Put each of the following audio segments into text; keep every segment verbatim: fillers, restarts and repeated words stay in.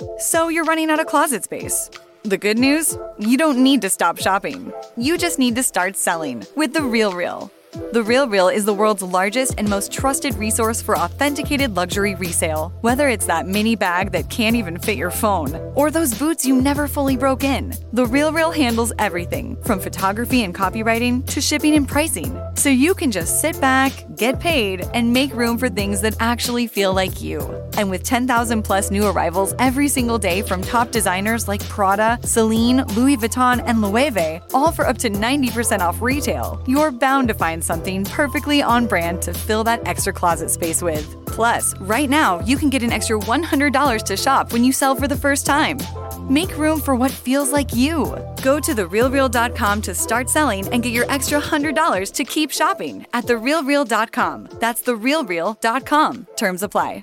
So you're running out of closet space. The good news? You don't need to stop shopping. You just need to start selling with The RealReal. The RealReal is the world's largest and most trusted resource for authenticated luxury resale. Whether it's that mini bag that can't even fit your phone, or those boots you never fully broke in, The RealReal handles everything from photography and copywriting to shipping and pricing. So you can just sit back, get paid, and make room for things that actually feel like you. And with ten thousand plus new arrivals every single day from top designers like Prada, Celine, Louis Vuitton, and Loewe, all for up to ninety percent off retail, you're bound to find something perfectly on brand to fill that extra closet space with. Plus, right now, you can get an extra one hundred dollars to shop when you sell for the first time. Make room for what feels like you. Go to the real real dot com to start selling and get your extra one hundred dollars to keep shopping at the real real dot com. That's the real real dot com. Terms apply.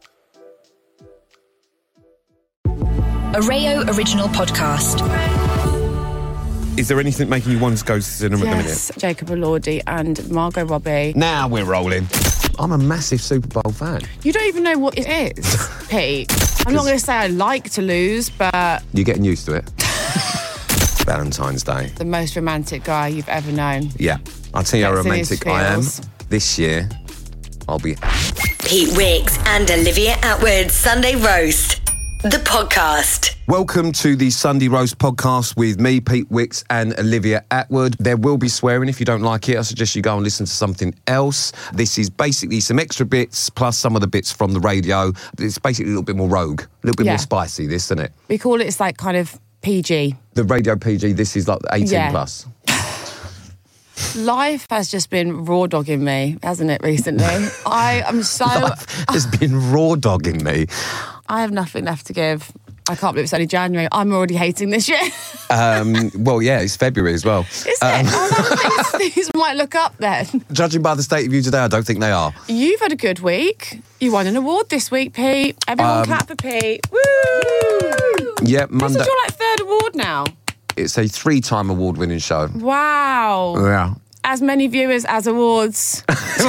A Rayo Original Podcast. Is there anything making you want to go to cinema yes, at the minute? Jacob Elordi and Margot Robbie. Now we're rolling. I'm a massive Super Bowl fan. You don't even know what it is, Pete. I'm not going to say I like to lose, but... You're getting used to it. Valentine's Day. The most romantic guy you've ever known. Yeah. I'll tell you how Gets in his romantic I am. feels. This year, I'll be... Pete Wicks and Olivia Attwood Sunday Roast, the podcast. Welcome to the Sunday Roast podcast with me, Pete Wicks, and Olivia Attwood. There will be swearing. If you don't like it, I suggest you go and listen to something else. This is basically some extra bits plus some of the bits from the radio. It's basically a little bit more rogue, a little bit Yeah. more spicy, this, isn't it? We call it, it's like kind of P G. The radio P G, this is like eighteen Yeah. plus. Life has just been raw dogging me, hasn't it, recently? I am so... There's been raw dogging me. I have nothing left to give. I can't believe it's only January. I'm already hating this year. Um, well, yeah, it's February as well. Is it? Oh, that, these, these might look up then. Judging by the state of you today, I don't think they are. You've had a good week. You won an award this week, Pete. Everyone Um, clap for Pete. Woo! Yeah, This Monday. is your like third award now. It's a three-time award-winning show. Wow. Yeah. As many viewers as awards.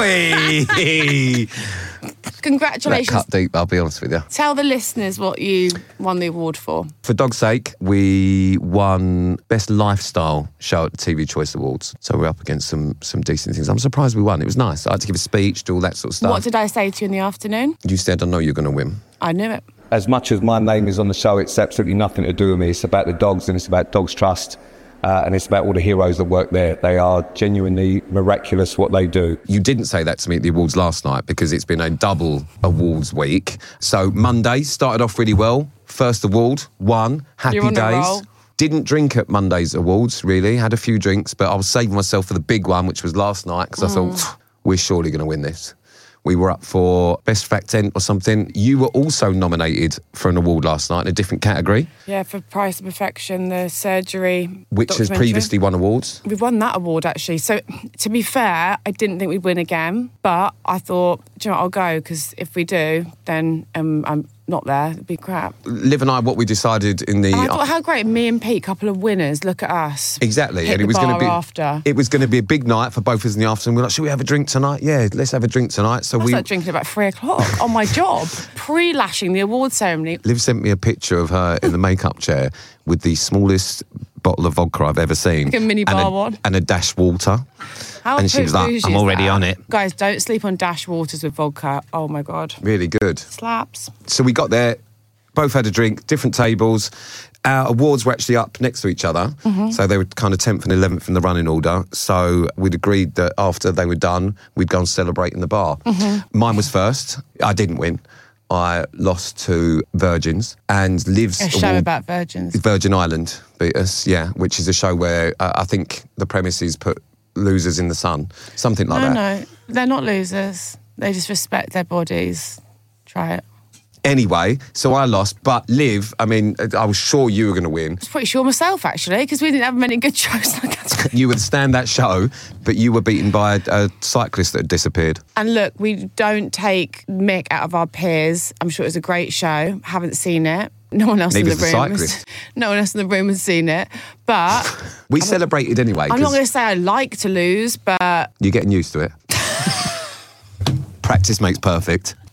That Congratulations. cut deep, I'll be honest with you. Tell the listeners what you won the award for. For dog's sake, we won Best Lifestyle Show at the T V Choice Awards. So we're up against some some decent things. I'm surprised we won. It was nice. I had to give a speech, do all that sort of stuff. What did I say to you in the afternoon? You said, I know you're going to win. I knew it. As much as my name is on the show, it's absolutely nothing to do with me. It's about the dogs and it's about Dogs Trust. Uh, and it's about all the heroes that work there. They are genuinely miraculous what they do. You didn't say that to me at the awards last night because it's been a double awards week. So Monday started off really well. First award, won, happy You're on a days. roll. Didn't drink at Monday's awards, really. Had a few drinks, but I was saving myself for the big one, which was last night, because Mm. I thought, we're surely going to win this. We were up for Best Fact Tent or something. You were also nominated for an award last night in a different category, Yeah, for Price of Perfection, the surgery which has documentary. previously won awards. We've won that award, actually. So, to be fair, I didn't think we'd win again. But I thought, do you know what, I'll go, because if we do, then um, I'm not there. It'd be crap. Liv and I, what we decided in the... And I thought, how great, me and Pete, couple of winners, look at us. Exactly, Hit and it the was going to bar be after. It was going to be a big night for both of us in the afternoon. We're like, should we have a drink tonight? Yeah, let's have a drink tonight. So I we. started drinking about three o'clock on my job, pre-lashing the award ceremony. Liv sent me a picture of her in the makeup chair with the smallest bottle of vodka I've ever seen, Like a mini and bar a, one. and a dash water. How And she was like, bougie I'm is already that? on it. Guys, don't sleep on dash waters with vodka. Oh my God. Really good. Slaps. So we got there, both had a drink, different tables. Our awards were actually up next to each other. Mm-hmm. So they were kind of tenth and eleventh in the running order. So we'd agreed that after they were done, we'd go and celebrate in the bar. Mm-hmm. Mine was first. I didn't win. I lost to Virgins. And Liv's A show award- about virgins. Virgin Island beat us, yeah, which is a show where uh, I think the premise is put losers in the sun. Something like No, that. no, they're not losers. They just respect their bodies. Try it. Anyway, so I lost, but Liv, I mean, I was sure you were going to win. I was pretty sure myself, actually, because we didn't have many good shows like that. You would stand that show, but you were beaten by a, a cyclist that had disappeared. And look, we don't take mick out of our peers. I'm sure it was a great show. Haven't seen it. No one else Neither in the has the room. has- cyclist. no one else in the room has seen it. But We celebrated anyway, I'm not because going to say I like to lose, but you're getting used to it. Practice makes perfect.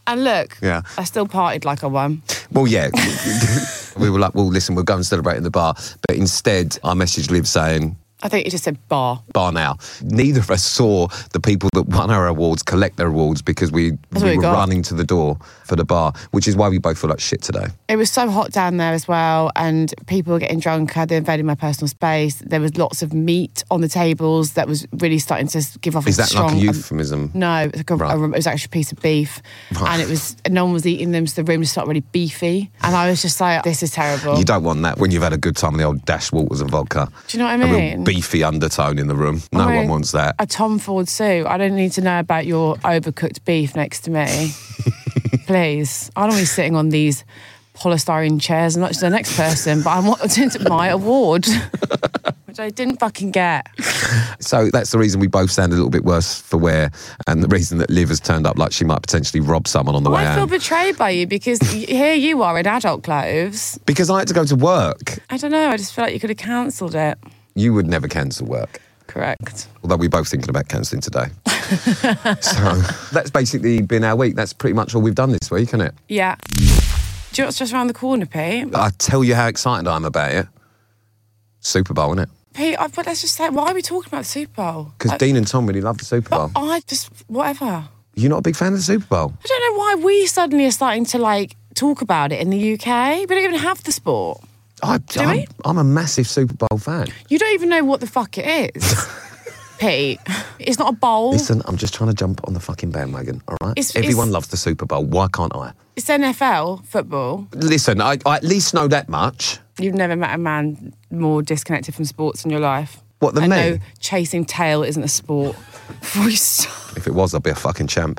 And look, Yeah. I still partied like I won. Well, yeah. We were like, well, listen, we'll go and celebrate in the bar. But instead, I messaged Liv saying, I think you just said bar. bar now. Neither of us saw the people that won our awards collect their awards because we, what we we were got. running to the door for the bar, which is why we both feel like shit today. It was so hot down there as well, and people were getting drunk. They invaded my personal space. There was lots of meat on the tables that was really starting to give off Is a that strong... like a euphemism? No, it was, like a, Right. a- it was actually a piece of beef, and it was no one was eating them, so the room just started really beefy. And I was just like, "This is terrible." You don't want that when you've had a good time on the old dash waters and vodka. Do you know what I A real mean? beefy undertone in the room. No I'm one wearing wants that. A Tom Ford suit. I don't need to know about your overcooked beef next to me. Please. I don't want to be sitting on these polystyrene chairs, and not just the next person, but I wanted my award, which I didn't fucking get. So that's the reason we both sound a little bit worse for wear, and the reason that Liv has turned up like she might potentially rob someone on the way I feel home. betrayed by you because here you are in adult clothes. Because I had to go to work. I don't know. I just feel like you could have cancelled it. You would never cancel work. Correct. Although we're both thinking about cancelling today. So that's basically been our week. That's pretty much all we've done this week, isn't it? Yeah. Do you know what's just around the corner, Pete? I tell you how excited I am about it. Super Bowl, isn't it? Pete, I, but let's just say, why are we talking about the Super Bowl? Because I- Dean and Tom really love the Super Bowl. But I just, whatever. You're not a big fan of the Super Bowl? I don't know why we suddenly are starting to, like, talk about it in the U K. We don't even have the sport. I, Do I'm, we? I'm a massive Super Bowl fan. You don't even know what the fuck it is, Pete. It's not a bowl. Listen, I'm just trying to jump on the fucking bandwagon, all right? It's- Everyone it's- loves the Super Bowl. Why can't I? It's N F L football. Listen, I, I at least know that much. You've never met a man more disconnected from sports in your life. What, than I me? know chasing tail isn't a sport. Before you start. If it was, I'd be a fucking champ.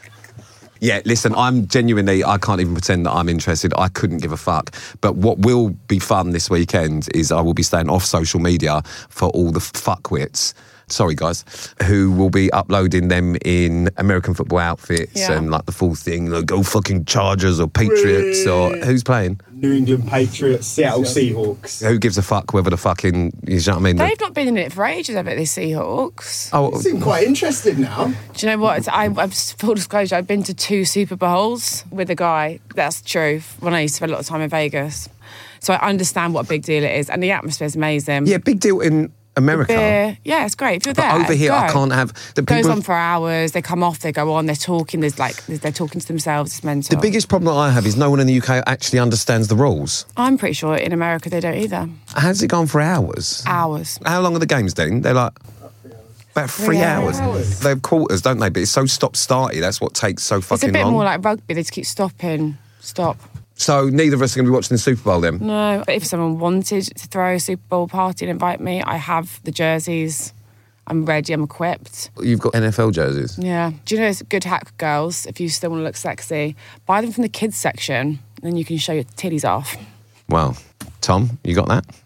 Yeah, listen, I'm genuinely, I can't even pretend that I'm interested. I couldn't give a fuck. But what will be fun this weekend is I will be staying off social media for all the fuckwits, sorry guys, who will be uploading them in American football outfits Yeah. and like the full thing, like go fucking Chargers or Patriots or who's playing? New England Patriots, Seattle Seahawks. Who gives a fuck whether the fucking, you know what I mean? They've not been in it for ages, I bet, these Seahawks. Oh, Seem quite interested now. Do you know what? It's, I, I've full disclosure. I've been to two Super Bowls with a guy. That's true. When I used to spend a lot of time in Vegas, so I understand what a big deal it is, and the atmosphere is amazing. yeah, big deal in America. Beer, yeah, it's great. If you're But there, over here, I go. can't have the It goes people. on for hours. They come off. They go on. They're talking. There's like they're talking to themselves. It's mental. The biggest problem that I have is no one in the U K actually understands the rules. I'm pretty sure in America they don't either. How's it gone for hours? Hours. How long are the games, Dean? They're like about three, Three hours. hours. They have quarters, don't they? But it's so stop-starty. That's what takes so It's a fucking bit long. more like rugby. They just keep stopping. Stop. So neither of us are going to be watching the Super Bowl then. No, but if someone wanted to throw a Super Bowl party and invite me, I have the jerseys. I'm ready. I'm equipped. You've got N F L jerseys. Yeah. Do you know it's good hack, girls? If you still want to look sexy, buy them from the kids section, then you can show your titties off. Wow. Tom, you got that?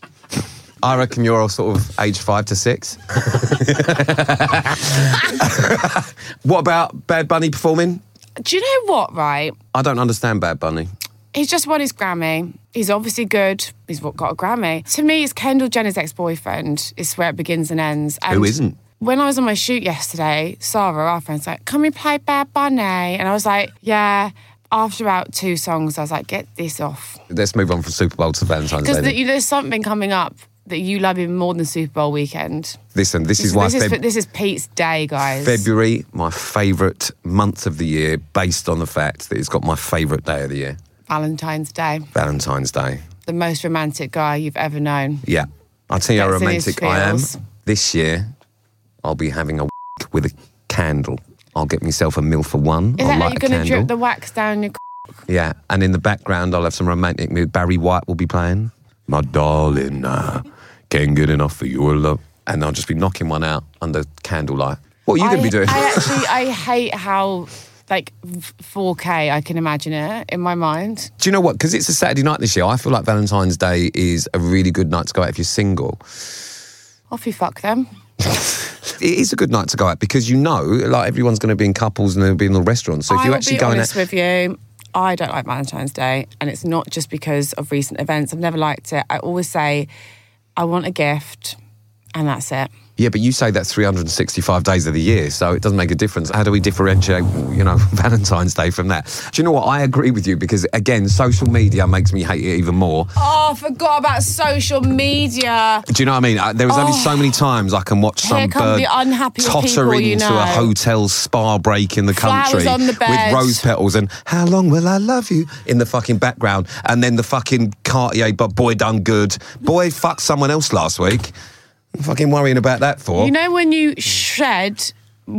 I reckon you're all sort of age five to six. What about Bad Bunny performing? Do you know what? Right. I don't understand Bad Bunny. He's just won his Grammy. He's obviously good. He's got a Grammy. To me, it's Kendall Jenner's ex-boyfriend. It's where it begins and ends. And Who isn't? When I was on my shoot yesterday, Sarah, our friend's like, can we play Bad Bunny? And I was like, yeah. After about two songs, I was like, get this off. Let's move on from Super Bowl to Valentine's Day. Because then. the, there's something coming up that you love even more than Super Bowl weekend. Listen, this is why this, is, Feb- this is Pete's day, guys. February, my favourite month of the year, based on the fact that it's got my favourite day of the year, Valentine's Day. Valentine's Day. The most romantic guy you've ever known. Yeah. I'll tell you how Gets in his romantic I am. feels. This year, I'll be having a with a candle. I'll get myself a meal for one. Is I'll that how light you're a going to candle. drip the wax down your... Yeah, and in the background, I'll have some romantic music. Barry White will be playing. My darling, uh, can't get enough of your love. And I'll just be knocking one out under candlelight. What are you going to be doing? I actually, I hate how, like, four K, I can imagine it in my mind. Do you know what? Because it's a Saturday night this year, I feel like Valentine's Day is a really good night to go out if you're single. Off you fuck them. It is a good night to go out because you know, like, everyone's going to be in couples and they'll be in the restaurants. So if I you're will actually be going honest out... with you, I don't like Valentine's Day, and it's not just because of recent events. I've never liked it. I always say, I want a gift, and that's it. Yeah, but you say that three hundred sixty-five days of the year, so it doesn't make a difference. How do we differentiate, you know, Valentine's Day from that? Do you know what? I agree with you because, again, social media makes me hate it even more. Oh, I forgot about social media. Do you know what I mean? Uh, There was only Oh. so many times I can watch Here some come bird the unhappy totter people, you into know. a hotel spa break in the Flowers country on the bed. with rose petals and "How long will I love you" in the fucking background, and then the fucking Cartier, but boy done good. Boy fucked someone else last week. I'm fucking worrying about that for. You know when you shed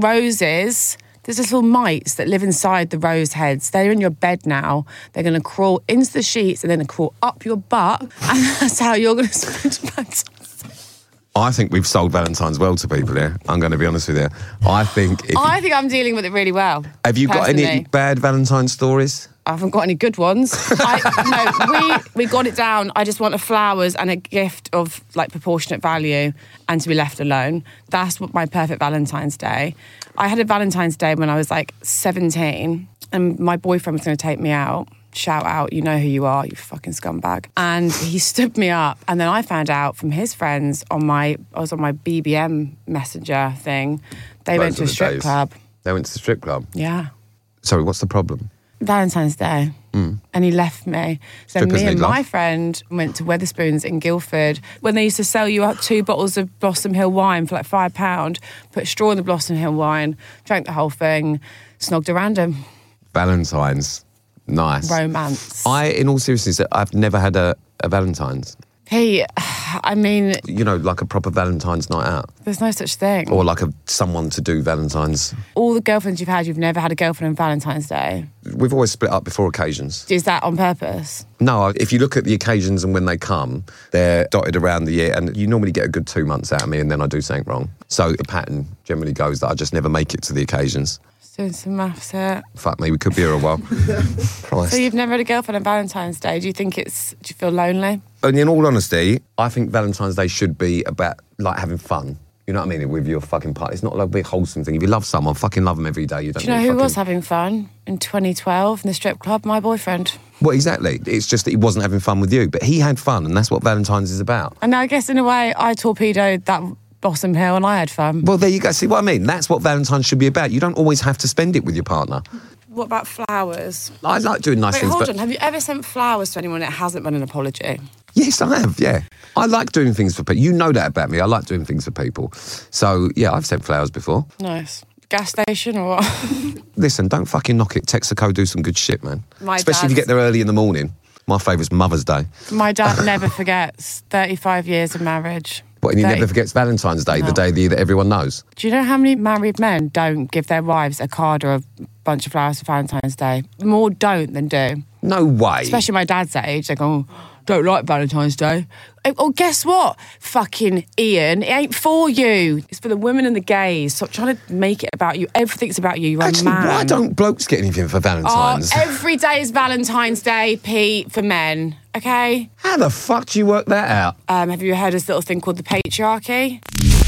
roses, there's little mites that live inside the rose heads. They're in your bed now. They're going to crawl into the sheets and then crawl up your butt. And that's how you're going to spend Valentine's Day. I think we've sold Valentine's well to people here. I'm going to be honest with you. I think. If I think I'm dealing with it really well. have you got any personally. bad Valentine's stories? I haven't got any good ones. I, no, we, we got it down. I just want a flowers and a gift of like proportionate value and to be left alone. That's what my perfect Valentine's Day. I had a Valentine's Day when I was like seventeen and my boyfriend was going to take me out. Shout out, you know who you are, you fucking scumbag. And he stood me up. And then I found out from his friends on my, I was on my B B M messenger thing. They Those went to were a the strip days. club. They went to the strip club. Yeah. Sorry, what's the problem? Valentine's Day, mm. and he left me. So Strippers me and need love. my friend went to Weatherspoons in Guildford when they used to sell you out two bottles of Blossom Hill wine for like five pound. Put a straw in the Blossom Hill wine, drank the whole thing, snogged a random. Valentine's, nice. Romance. I, in all seriousness, I've never had a, a Valentine's. Hey, I mean, You know, like a proper Valentine's night out, there's no such thing. or like a someone to do Valentine's. All the girlfriends you've had, you've never had a girlfriend on Valentine's Day. We've always split up before occasions. Is that on purpose? No, if you look at the occasions and when they come, they're dotted around the year, and you normally get a good two months out of me, and then I do something wrong. So the pattern generally goes that I just never make it to the occasions. Doing some maths here. Fuck me, we could be here a while. Christ. So you've never had a girlfriend on Valentine's Day. Do you think it's, do you feel lonely? And in all honesty, I think Valentine's Day should be about like having fun. You know what I mean? With your fucking partner. It's not like a big wholesome thing. If you love someone, fucking love them every day. You don't Do you know really who fucking... was having fun in twenty twelve in the strip club? My boyfriend. Well, exactly. It's just that he wasn't having fun with you, but he had fun, and that's what Valentine's is about. And I guess in a way, I torpedoed that Blossom Hill and I had fun. Well, there you go. See what I mean? That's what Valentine's should be about. You don't always have to spend it with your partner. What about flowers? I like doing nice Wait, things, hold but on. Have you ever sent flowers to anyone that hasn't been an apology? yes, I have. Yeah, I like doing things for people. You know that about me. I like doing things for people. So yeah, I've sent flowers before. Nice. Gas station or what? Listen, don't fucking knock it. Texaco do some good shit, man. My Especially if you dad's- get there early in the morning. My favourite's Mother's Day. My dad never forgets thirty-five years of marriage. But and he thirty never forgets Valentine's Day, the No. day of the year that everyone knows. Do you know how many married men don't give their wives a card or a bunch of flowers for Valentine's Day? More don't than do. No way. Especially my dad's age. They go, oh, don't like Valentine's Day. Oh, oh, guess what? Fucking Ian, it ain't for you. It's for the women and the gays. Stop trying to make it about you. Everything's about you. You're Actually, a man. why don't blokes get anything for Oh, Valentine's? every day is Valentine's Day, Pete, for men. Okay? How the fuck do you work that out? Um, have you heard of this little thing called the patriarchy?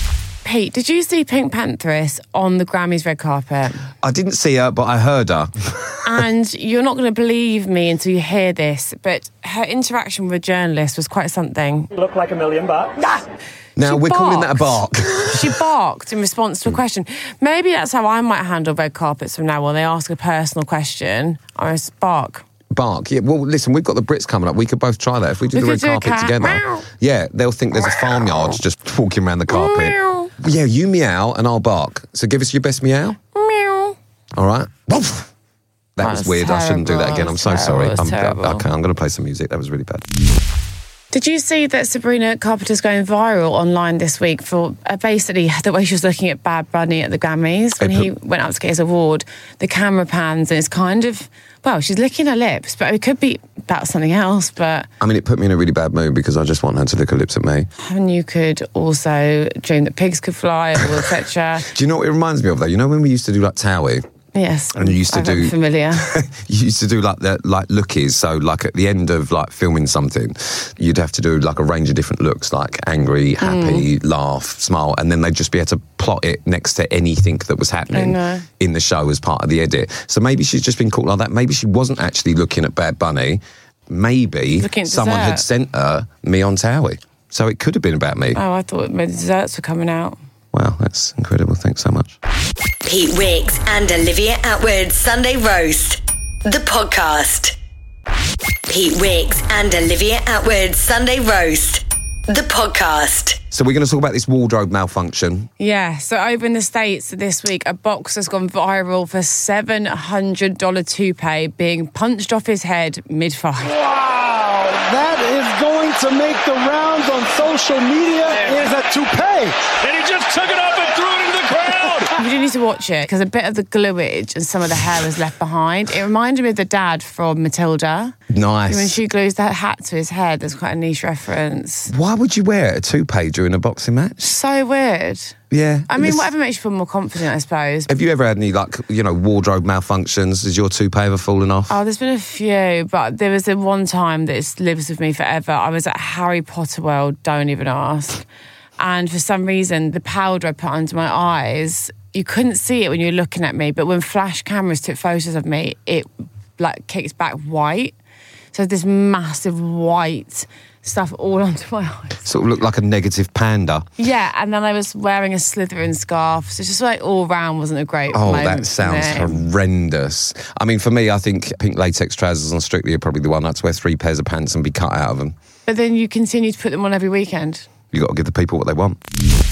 Pete, did you see Pink Pantheress on the Grammys red carpet? I didn't see her, but I heard her. And you're not going to believe me until you hear this, but her interaction with a journalist was quite something. Look like a million bucks. Now, She we're calling that a bark. She barked in response to a question. Maybe that's how I might handle red carpets from now on. They ask a personal question, I just bark. Bark. Yeah, well, listen, we've got the Brits coming up. We could both try that. If we do We the could red do a carpet cat. together. Meow. Yeah, they'll think there's a farmyard just walking around the carpet. Meow. Yeah, you meow and I'll bark. So give us your best meow. Meow. All right. Woof. That That was was weird. I shouldn't do that terrible. again. I'm so That sorry. was I'm, terrible. okay, I'm going to play some music. That was really bad. Did you see that Sabrina Carpenter's going viral online this week for uh, basically the way she was looking at Bad Bunny at the Grammys when They he put- went up to get his award? The camera pans and it's kind of, well, she's licking her lips, but it could be about something else. But I mean, it put me in a really bad mood because I just want her to lick her lips at me. and you could also dream that pigs could fly, or et cetera. Do you know what it reminds me of, though? You know when we used to do, like, Towie? Yes, And you used to I'm do- familiar. You used to do like the like lookies, so like at the end of like filming something, you'd have to do like a range of different looks, like angry, happy, Mm. laugh, smile, and then they'd just be able to plot it next to anything that was happening know. in the show as part of the edit. So maybe she's just been caught like that. Maybe she wasn't actually looking at Bad Bunny. Maybe Looking at someone had dessert. sent her me on Towie. So it could have been about me. Oh, I thought my desserts were coming out. Wow, that's incredible. Thanks so much. Pete Wicks and Olivia Attwood Sunday Roast, the podcast. Pete Wicks and Olivia Attwood Sunday Roast, the podcast. So we're going to talk about this wardrobe malfunction. Yeah, so over in the States this week, a boxer's gone viral for seven hundred dollars toupee being punched off his head mid-fight. Wow, that is going to make the rounds on social media. Is a toupee. And he just took it up and threw it into the crowd. You do need to watch it because a bit of the gluage and some of the hair was left behind. It reminded me of the dad from Matilda. Nice. When she glues that hat to his head, there's quite a niche reference. Why would you wear a toupee during a boxing match? So weird. Yeah. I mean, This- whatever makes you feel more confident, I suppose. Have you ever had any, like, you know, wardrobe malfunctions? Has your toupee ever fallen off? Oh, there's been a few, but there was the one time that it lives with me forever. I was at Harry Potter World, don't even ask. And for some reason, the powder I put under my eyes, you couldn't see it when you were looking at me, but when flash cameras took photos of me, it like kicked back white. So this massive white stuff all under my eyes. Sort of looked like a negative panda. Yeah, and then I was wearing a Slytherin scarf, so just like all round wasn't a great Oh, moment that for sounds me. horrendous. I mean, for me, I think pink latex trousers on Strictly are probably the one. I'd wear three pairs of pants and be cut out of them. But then you continue to put them on every weekend. You got to give the people what they want.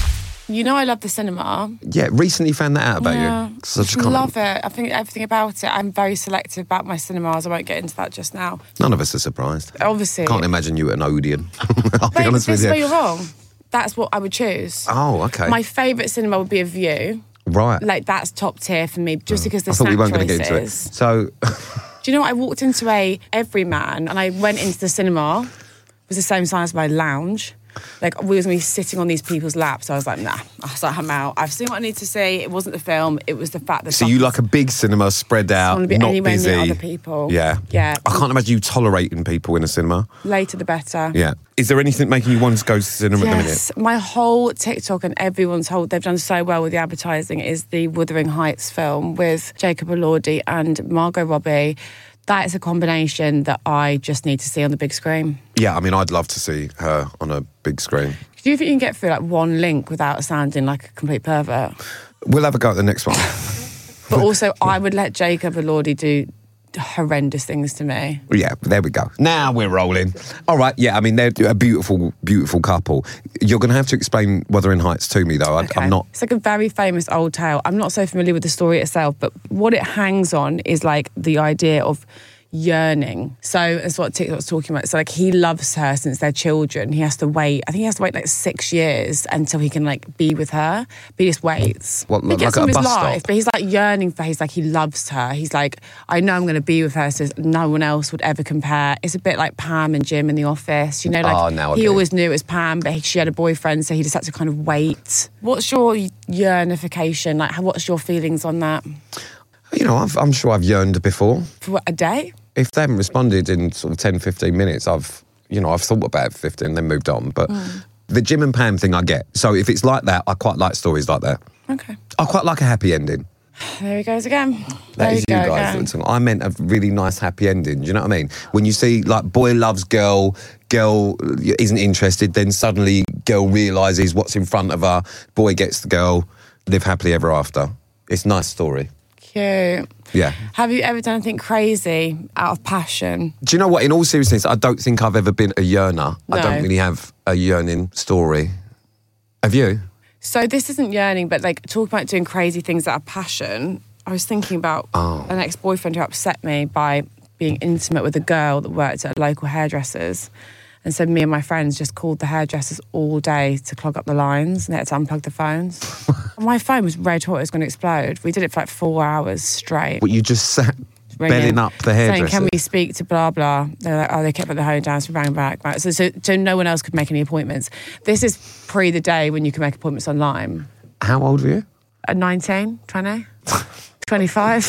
You know I love the cinema. Yeah, recently found that out about Yeah, you. 'Cause I just I can't- love it. I think everything about it. I'm very selective about my cinemas. I won't get into that just now. None of us are surprised. Obviously. Can't imagine you at an Odeon. I'll be Babe, honest this with is where you. you're wrong. That's what I would choose. Oh, okay. My favourite cinema would be a View. Right. Like, that's top tier for me, just because the I thought we snack weren't going to get into it. choices. So, Do you know what? I walked into a Everyman and I went into the cinema. It was the same size as my lounge. Like, we was going to be sitting on these people's laps. I was like, nah. I was like, I'm out. I've seen what I need to see. It wasn't the film. It was the fact that... so you like a big cinema spread I out, want to be not anywhere busy. near other people. Yeah. Yeah. I can't imagine you tolerating people in a cinema. Later the better. Yeah. Is there anything making you want to go to cinema at the minute? Yes, my whole TikTok and everyone's whole, they've done so well with the advertising, is the Wuthering Heights film with Jacob Elordi and Margot Robbie. That is a combination that I just need to see on the big screen. Yeah, I mean, I'd love to see her on a big screen. Do you think you can get through like one link without sounding like a complete pervert? We'll have a go at the next one. But also, I would let Jacob Elordi do horrendous things to me. Yeah, there we go. Now we're rolling. All right, yeah, I mean, they're a beautiful, beautiful couple. You're going to have to explain Wuthering Heights to me, though. I, Okay. I'm not... It's like a very famous old tale. I'm not so familiar with the story itself, but what it hangs on is like the idea of yearning. So that's what TikTok's talking about. So like he loves her since they're children. He has to wait. I think he has to wait like six years until he can like be with her. But he just waits. What, he like gets at on a with his bus life, stop? but he's like yearning for her. He's like he loves her. He's like, I know I'm going to be with her, so no one else would ever compare. It's a bit like Pam and Jim in The Office. You know, like Oh, now I he get it. always knew it was Pam, but he, she had a boyfriend, so he just had to kind of wait. What's your yearnification? Like, how- what's your feelings on that? You know, I've, I'm sure I've yearned before. For what, a day? If they haven't responded in sort of ten, fifteen minutes, I've, you know, I've thought about it for fifteen, then moved on. But Mm. the Jim and Pam thing I get. So if it's like that, I quite like stories like that. Okay. I quite like a happy ending. There he goes again. That There is you go guys. again. That's- I meant a really nice happy ending. Do you know what I mean? When you see like boy loves girl, girl isn't interested, then suddenly girl realises what's in front of her, boy gets the girl, live happily ever after. It's a nice story. Cute. Yeah. Have you ever done anything crazy out of passion? Do you know what? In all seriousness, I don't think I've ever been a yearner. I No. don't really have a yearning story. Have you? So this isn't yearning, but like talking about doing crazy things out of passion, I was thinking about Oh. an ex-boyfriend who upset me by being intimate with a girl that worked at a local hairdresser's. And so me and my friends just called the hairdressers all day to clog up the lines and they had to unplug the phones. My phone was red hot, it was going to explode. We did it for like four hours straight. But you just sat ringing, belling up the saying, hairdresser. can we speak to blah, blah. They're like, oh, they kept the phone down, so we rang back. Right. So, so, so no one else could make any appointments. This is pre the day when you can make appointments online. How old were you? At nineteen, twenty, twenty-five.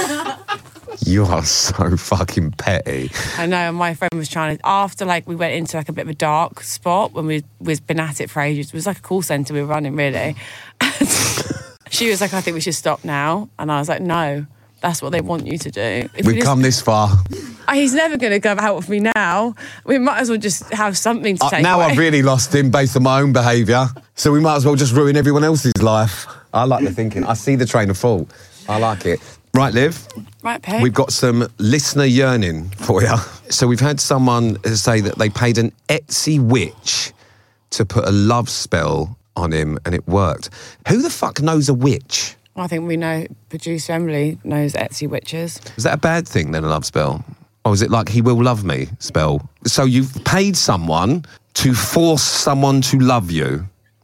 You are so fucking petty. I know, and my friend was trying to, after like we went into like a bit of a dark spot when we was been at it for ages. It was like a call centre we were running really. She was like, I think we should stop now. And I was like, no, That's what they want you to do. If We've we just- come this far. He's never going to go out with me now. We might as well just have something to Uh, take now away. I've really lost him based on my own behaviour. So we might as well just ruin everyone else's life. I like the thinking. I see the train of thought. I like it. Right, Liv. Right, Pete. We've got some listener yearning for you. So we've had someone say that they paid an Etsy witch to put a love spell on him and it worked. Who the fuck knows a witch? I think we know, producer Emily knows Etsy witches. Is that a bad thing then, a love spell? Or is it like he will love me spell? So you've paid someone to force someone to love you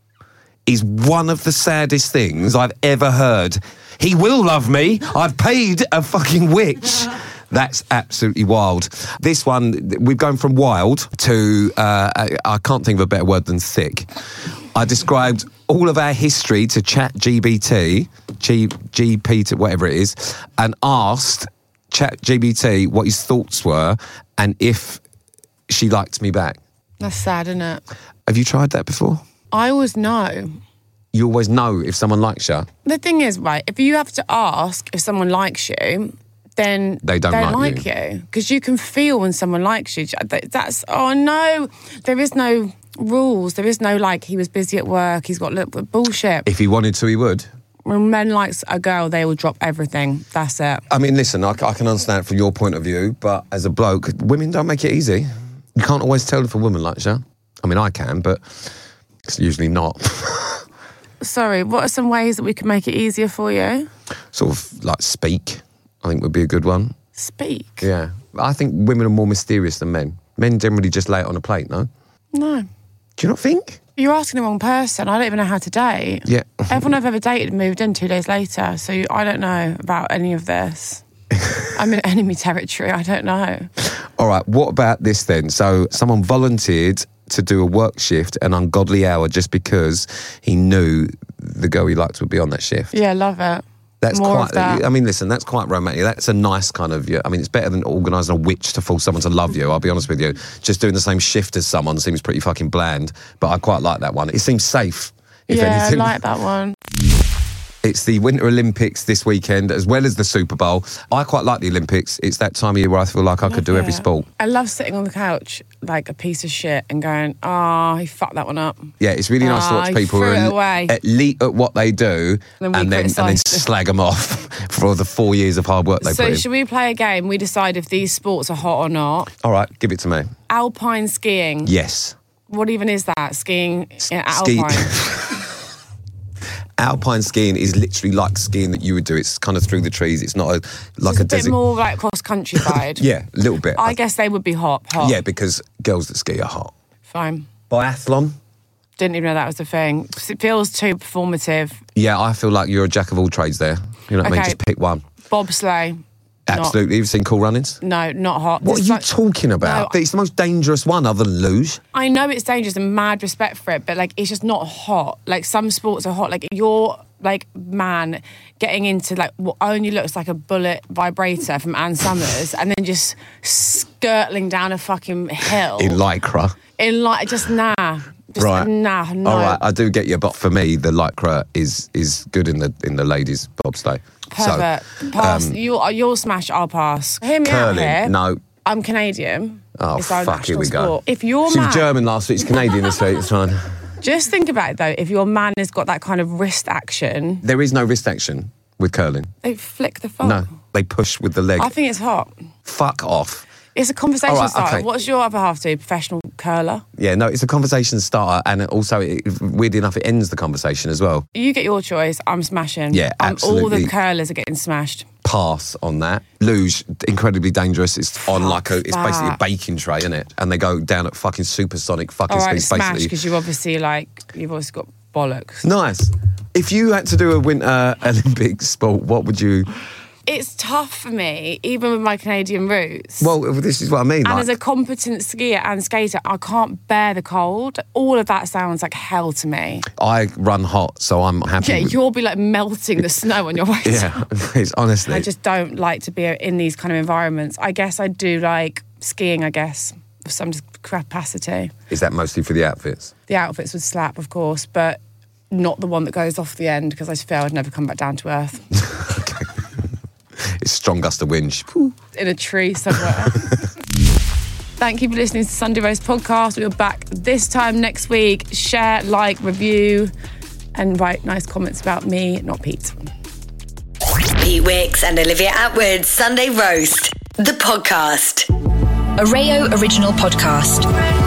is one of the saddest things I've ever heard. He will love me. I've paid a fucking witch. That's absolutely wild. This one, we've gone from wild to, uh, I, I can't think of a better word than thick. I described all of our history to ChatGPT, G, GP to whatever it is, and asked ChatGPT what his thoughts were and if she liked me back. That's sad, isn't it? Have you tried that before? I always know. You always know if someone likes you. The thing is, right, if you have to ask if someone likes you, then They don't like like you. Because you can feel when someone likes you. That's, oh no, there is no rules. There is no, like, he was busy at work, he's got a little bullshit. If he wanted to, he would. When men likes a girl, they will drop everything. That's it. I mean, listen, I, I can understand from your point of view, but as a bloke, women don't make it easy. You can't always tell if a woman likes you. I mean, I can, but it's usually not. Sorry, what are some ways that we can make it easier for you? Sort of like speak, I think would be a good one. Speak? Yeah. I think women are more mysterious than men. Men generally just lay it on a plate, no? No. Do you not think? You're asking the wrong person. I don't even know how to date. Yeah. Everyone I've ever dated moved in two days later, so I don't know about any of this. I'm in enemy territory. I don't know. All right, what about this then? So someone volunteered to do a work shift, an ungodly hour, just because he knew the girl he liked would be on that shift. Yeah, love it. That's More quite, of that. I mean, listen, that's quite romantic. That's a nice kind of, yeah, I mean, it's better than organising a witch to force someone to love you, I'll be honest with you. Just doing the same shift as someone seems pretty fucking bland, but I quite like that one. It seems safe, if yeah, anything. I like that one. It's the Winter Olympics this weekend, as well as the Super Bowl. I quite like the Olympics. It's that time of year where I feel like I could do every Yeah. sport. I love sitting on the couch like a piece of shit and going, oh, he fucked that one up. Yeah, it's really nice to Ah, watch he people who threw it are away. elite at what they do Then we and then and then criticised it. slag them off for the four years of hard work they put So in. should we play a game? We decide if these sports are hot or not. All right, give it to me. Alpine skiing. Yes. What even is that? Skiing in Ski- alpine. Alpine skiing is literally like skiing that you would do. It's kind of through the trees. It's not a, like It's a, a bit desert. more like cross country side. Yeah, a little bit. I guess they would be hot. Hot. Yeah, because girls that ski are hot. Fine. Biathlon? Didn't even know that was a thing. It feels too performative. Yeah, I feel like you're a jack of all trades there. You know what I mean? Okay. Just pick one. Bobsleigh. Absolutely. You've seen Cool Runnings? No, not hot. What are It's you like- talking about? No, It's the most dangerous one other than luge. I know it's dangerous and mad respect for it, but like it's just not hot. Like some sports are hot. Like you're like man getting into like what only looks like a bullet vibrator from Ann Summers and then just skirtling down a fucking hill. In lycra. In like just nah. Just Right. nah, no. All right, I do get you, but for me, the lycra is is good in the in the ladies' bobsleigh. Perfect. So, pass. um, you'll, you'll smash, I'll pass. Hear me out curling, here. no. I'm Canadian. Oh, It's our fuck, here national we go. sport. If your She man, was German last week, she's Canadian this week, it's fine. just think about it though, if your man has got that kind of wrist action, There is no wrist action with curling. they flick the fuck. No, they push with the leg. I think it's hot. Fuck off. It's a conversation All right, starter. okay. What's your other half do? Professional curler? Yeah, no, it's a conversation starter, and also, it, weirdly enough, it ends the conversation as well. You get your choice. I'm smashing. Yeah, I'm, all absolutely. the curlers are getting smashed. Pass on that. Luge, incredibly dangerous. It's on like a, it's basically a that. baking tray, isn't it? And they go down at fucking supersonic fucking All right, speeds, smash basically. because you obviously like you've obviously got bollocks. Nice. If you had to do a Winter Olympic sport, what would you? It's tough for me, even with my Canadian roots. Well, this is what I mean. And like- as a competent skier and skater, I can't bear the cold. All of that sounds like hell to me. I run hot, so I'm happy. Yeah, with- you'll be like melting the snow on your way. Yeah, it's honestly. I just don't like to be in these kind of environments. I guess I do like skiing, I guess, with some capacity. Is that mostly for the outfits? The outfits would slap, of course, but not the one that goes off the end because I just feel I'd never come back down to earth. It's strong gust of wind. In a tree somewhere. Thank you for listening to Sunday Roast Podcast. We're back this time next week. Share, like, review, and write nice comments about me, not Pete. Pete Wicks and Olivia Atwood, Sunday Roast, the podcast. A Rayo original podcast.